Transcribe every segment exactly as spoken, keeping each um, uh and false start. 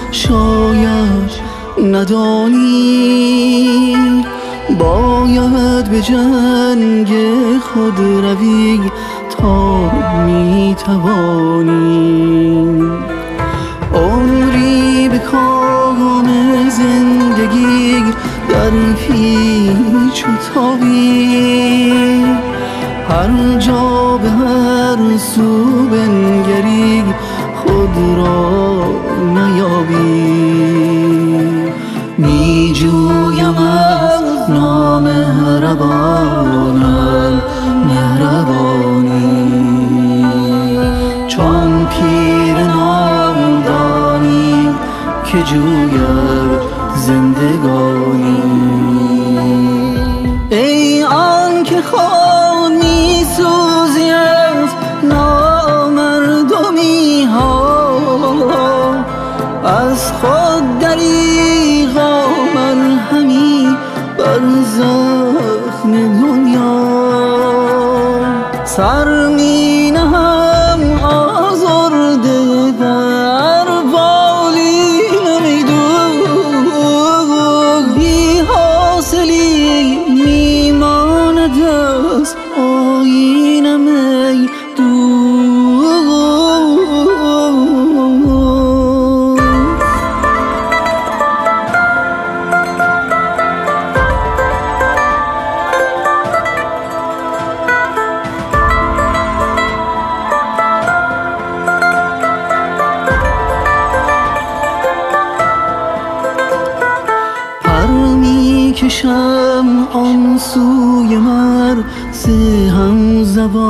شاید ندانی باید به جنگ خود روی تا میتوانی عمری به کام زندگی در پیچ و تابی هر جا به هر سو بنگری خود را نیابی می جویم از نامهربانم مهربانی چون پیر نامدانی که جوید زندگانی ای آن که خود می سوزی از نامردمی ها از خود دریغا مرهمی بر زخم دنیا سر می نهم آزرده در بالین میدون بی حاصلی میماند از آیین میدون کشم آن سوی مرز هم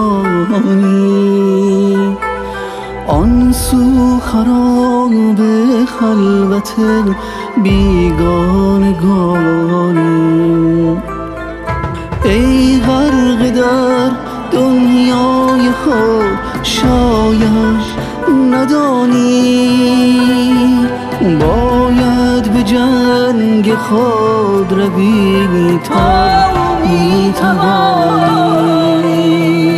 زبانی آن سو خراب خلوت بیگانگانی ای غرق در دنیای خود شاید ندانی باید به جنگ خود روی تا میتوانی